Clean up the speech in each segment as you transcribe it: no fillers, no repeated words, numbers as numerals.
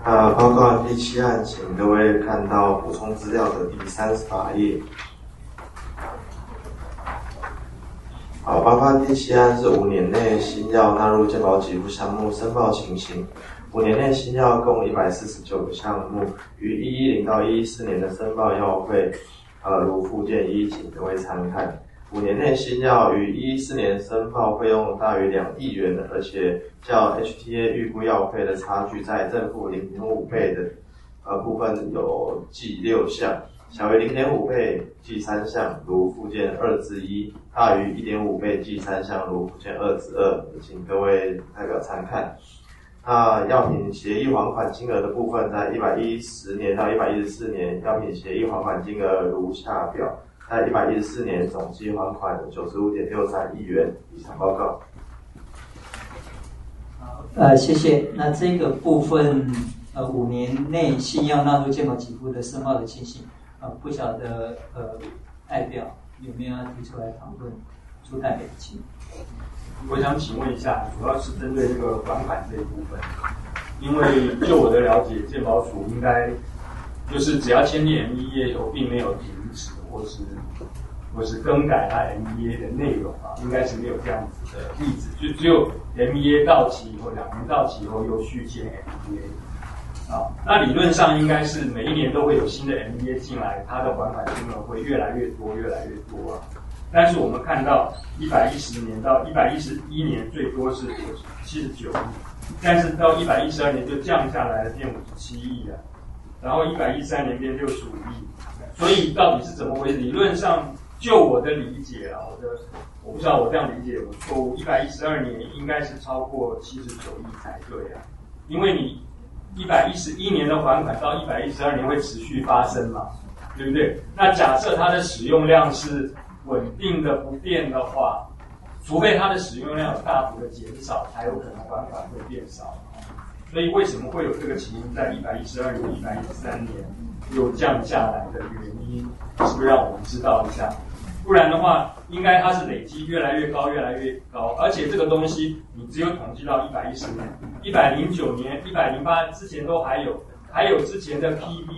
报告第7案，请各位看到补充资料的第38页。报告第7案是5年内新药纳入健保给付项目申报情形。5年内新药共149个项目，于110到114年的申报药费，如附件1，请各位参看。5年内新药于114年申报费用大于2亿元，而且较 HTA 预估药费的差距在正负 0.5 倍的部分有计6项，小于 0.5 倍计3项，如附件2之1，大于 1.5 倍计3项，如附件2之2，请各位代表参看。药品协议还款金额的部分，在110年到114年，药品协议还款金额如下表。在114年总计还款95.63亿元。以上报告。 好，谢谢。那这个部分，5年内新药纳入健保给付的申报的情形，不晓得代表有没有要提出来讨论？朱代表，请。 我想请问一下，主要是针对这个还款这一部分，因为就我的了解，健保署应该就是只要签订 MEA 后，并没有停止或是更改它 MEA 的内容应该是没有这样子的例子，就只有 MEA 到期以后，2年到期以后又续签 MEA。那理论上应该是每一年都会有新的 MEA 进来，它的还款金额会越来越多，越来越多但是我们看到110年到111年最多是79亿，但是到112年就降下来了，变57亿了，然后113年变65亿。所以到底是怎么回事？理论上，就我的理解我不知道我这样理解有错误。112年应该是超过79亿才对因为你111年的还款到112年会持续发生嘛，对不对？那假设它的使用量是稳定的不变的话，除非它的使用量有大幅的减少，才有可能还款会变少。所以为什么会有这个情形在112年、113年又降下来的原因，是不是让我们知道一下？不然的话，应该它是累积越来越高，越来越高，而且这个东西你只有统计到110年、109年、108之前都还有之前的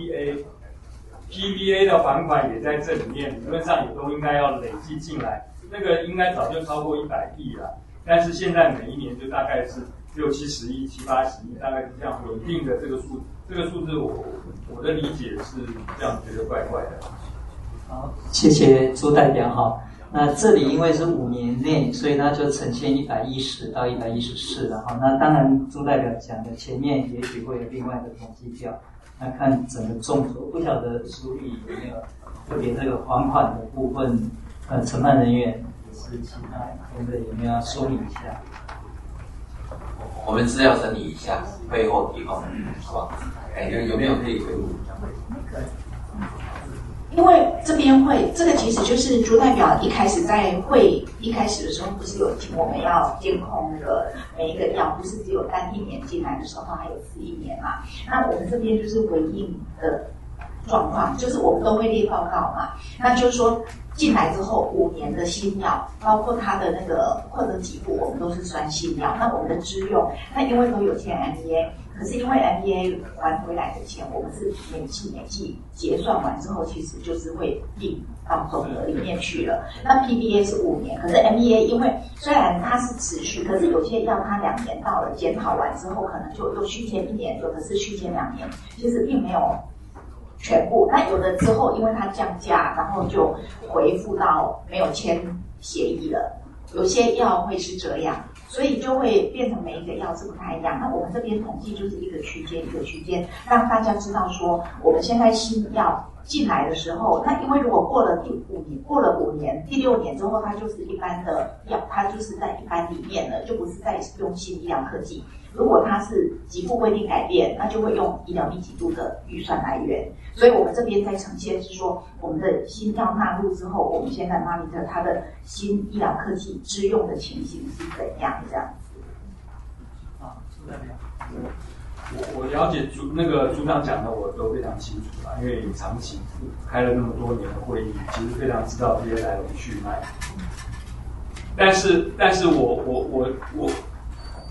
PBA 的还款也在这里面，理论上也都应该要累计进来，那个应该早就超过100亿了，但是现在每一年就大概是60、70亿、70、80亿，大概是这样稳定的这个数字我的理解是这样，觉得怪怪的。 好，谢谢朱代表哈。那这里因为是5年内，所以它就呈现110到114了哈。那当然朱代表讲的前面也许会有另外的统计表，那看整个综合，不晓得书里有没有特别这个还款的部分，承办人员是其他同仁有没有要说明一下？ 我们资料整理一下，会后提供，好不好？有没有可以回复？ 因为这边这个其实就是朱代表一开始在一开始的时候，不是有请我们要监控那个每一个药，不是只有单1年进来的时候，还有4年嘛？那我们这边就是回应的状况，就是我们都会列报告嘛。那就是说进来之后5年的新药，包括它的那个扩增给付，我们都是算新药。那我们的支用，那因为都有签 MEA。可是因为 MEA 还回来的钱，我们是每季结算完之后，其实就是会并到总额里面去了。那 PBA 是5年，可是 MEA 因为虽然它是持续，可是有些药它2年到了检讨完之后，可能就又续签1年，有的是续签2年，其实并没有全部。那有的之后因为它降价，然后就回复到没有签协议了。有些药会是这样。所以就会变成每一个药是不太一样。那我们这边统计就是一个区间，让大家知道说，我们现在新药进来的时候，那因为如果过了5年，第6年之后，它就是一般的药，它就是在一般里面了，就不是在用新医疗科技。如果它是给付规定改变，那就会用医疗密集度的预算来源。所以我们这边在呈现是说，我们的新药纳入之后，我们现在 monitor 它的新医疗科技支用的情形是怎样这样子。 朱代表。 我了解朱长讲的我都非常清楚因为长期开了那么多年的会议，其实非常知道这些来龙去脉。但是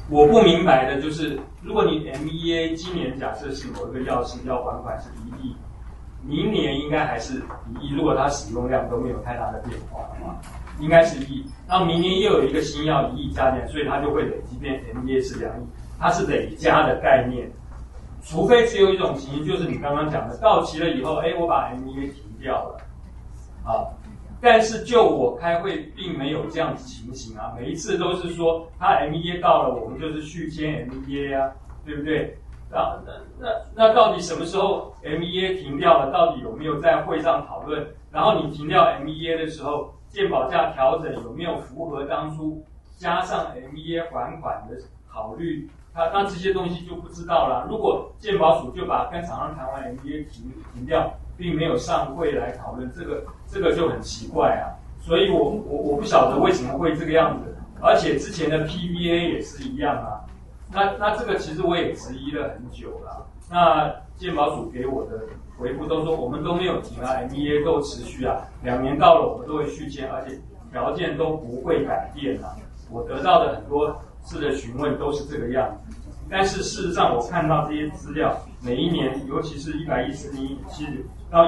我不明白的就是，如果你 MEA 今年假设是某一个药是要还款是1亿，明年应该还是1亿，如果它使用量都没有太大的变化的话，应该是1亿。然后明年又有一个新药1亿加进来，所以它就会累积变 MEA 是2亿，它是累加的概念。除非只有一种情形，就是你刚刚讲的，到期了以后，我把 MEA 停掉了，啊。但是就我开会并没有这样子情形啊，每一次都是说他 MEA 到了，我们就是续签 MEA 啊，对不对？那到底什么时候 MEA 停掉了？到底有没有在会上讨论？然后你停掉 MEA 的时候，健保价调整有没有符合当初加上 MEA 还款的考虑？那这些东西就不知道了。如果健保署就把跟厂商谈完 MEA 停掉，并没有上会来讨论，这个就很奇怪啊。所以我不晓得为什么会这个样子，而且之前的 PBA 也是一样啊。那这个其实我也质疑了很久了。那健保署给我的回复都说我们都没有停啊 ，MEA 都持续啊，2年到了我们都会续签，而且条件都不会改变啊。我得到的很多次的询问都是这个样子。但是事实上，我看到这些资料，每一年，尤其是117到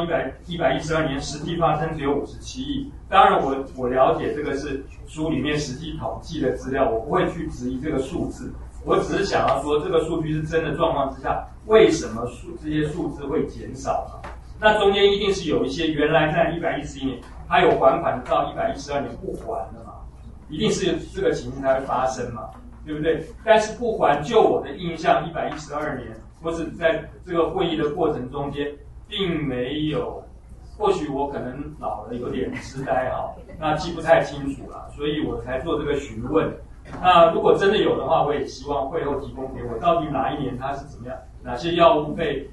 112年，实际发生只有57亿。当然我了解这个是书里面实际统计的资料，我不会去质疑这个数字。我只是想要说，这个数据是真的状况之下，为什么这些数字会减少呢？那中间一定是有一些原来在111年它有还款到112年不还了嘛，一定是这个情形才会发生嘛。对不对？但是不还，就我的印象，112年，或是在这个会议的过程中间，并没有。或许我可能老了，有点痴呆哈，那记不太清楚了，所以我才做这个询问。那如果真的有的话，我也希望会后提供给我，到底哪一年它是怎么样，哪些药物被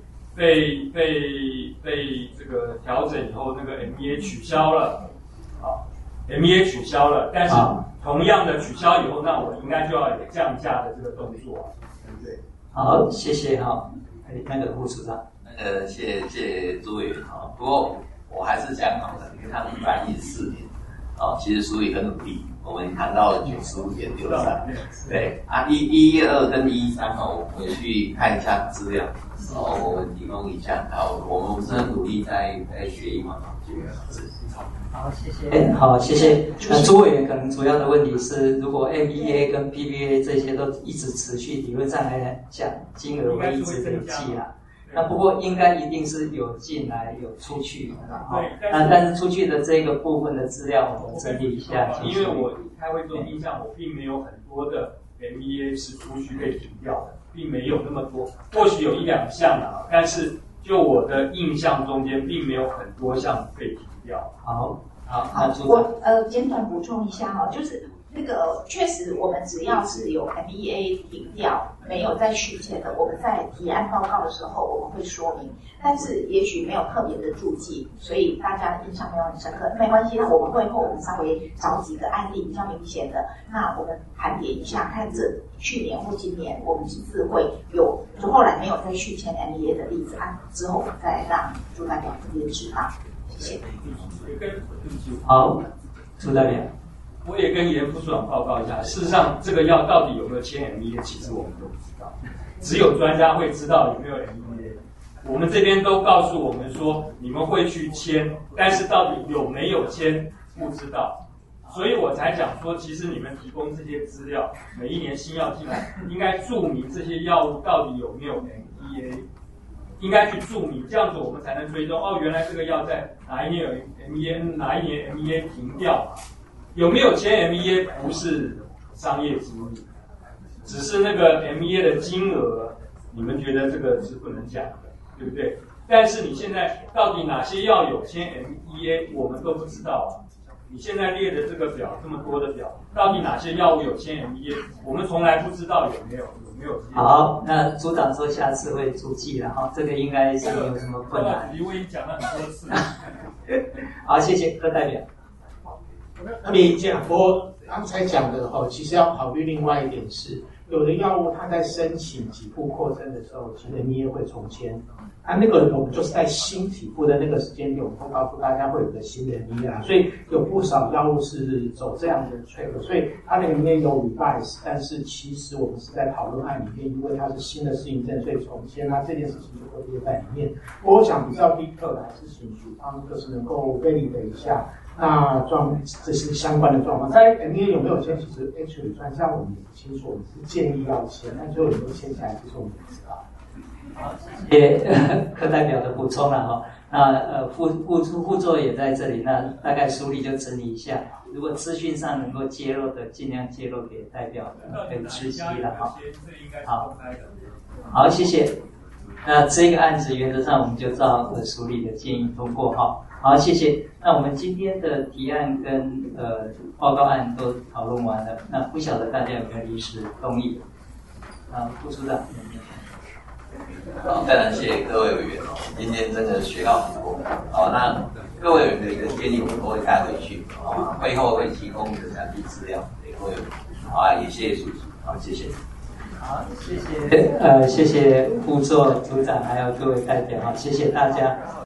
这个调整以后，那个 MEA 取消了，好 ，MEA 取消了，但是。同样的取消以后，那我应该就要有降价的这个动作，对不对？ 好，谢谢哈。那个副处长， 谢谢诸位哈。不过我还是讲好的，你看114年，其实苏里很努力，我们谈到了95.63，对啊，112跟113我回去看一下资料，我们提供一下，我们是很努力在学一嘛， 好，谢谢。好，谢谢。朱委员可能主要的问题是，如果 MEA 跟 PBA 这些都一直持续，理论上来讲，金额会一直累积啦。那不过应该一定是有进来有出去的，但是出去的这个部分的资料我们整理一下。 因为我开会中印象，我并没有很多的 MEA 是出去被停掉的，并没有那么多，或许有1-2项啊，但是就我的印象中间，并没有很多项被停掉。 好， 我简短补充一下哈，就是那个确实我们只要是有 MEA 停掉，没有再续签的，我们在提案报告的时候我们会说明，但是也许没有特别的注记，所以大家印象没有很深刻，没关系，那我们会后我们稍微找几个案例比较明显的，那我们盘点一下，看这去年或今年我们是不是会有就后来没有再续签 MEA 的例子啊，之后再让朱代表这边知道。谢谢。 好，朱代表。 我也跟严副处长报告一下，事实上这个药到底有没有签 MEA， 其实我们都不知道，只有专家会知道有没有 MEA。我们这边都告诉我们说你们会去签，但是到底有没有签不知道。所以我才讲说，其实你们提供这些资料，每一年新药进来，应该注明这些药物到底有没有 MEA。应该去注明，这样子我们才能追踪原来这个药在哪一年有 MEA， 哪一年 MEA 停掉嘛？有没有签 MEA 不是商业机密，只是那个 MEA 的金额，你们觉得这个是不能讲的，对不对？但是你现在到底哪些药有签 MEA， 我们都不知道啊。你现在列的这个表，这么多的表，到底哪些药物有签 MEA， 我们从来不知道有没有。 好，那组长说下次会注记了哈，这个应该是没有什么困难。 我已经讲了很多次。 好，谢谢柯代表。 那你讲我刚才讲的其实要考虑另外一点是， 有的药物它在申请给付扩增的时候，其实NDA会重签。那个我们就是在新给付的那个时间点，我们会告诉大家会有个新的NDA啦，所以有不少药物是走这样的 track， 所以它那里面有 revise， 但是其实我们是在讨论案里面，因为它是新的适应症，所以重签，那这件事情就会列在里面。不过我想比较detail的还是请署方就是能够 validate一下。那这是相关的状况，在 NDA 有没有签？其实 actually 专项我们也不清楚，我们是建议要签，但最后有没有签下来，其实我们不知道。 好，谢谢课代表的补充了哈。那副座也在这里，那大概梳理就整理一下。如果资讯上能够揭露的，尽量揭露给代表，可以知悉了哈。好，谢谢。那这个案子原则上我们就照署理的建议通过哈。好，谢谢。那我们今天的提案跟报告案都讨论完了，那不晓得大家有没有临时动议？副处长。 好，非常谢谢各位委员哦，今天真的学到很多。好，那各位委员的一个建议我都会带回去，会后会提供的详细资料给各位。好啊，也谢谢主席，好，谢谢。 好，谢谢谢谢副座、组长还有各位代表，好，谢谢大家。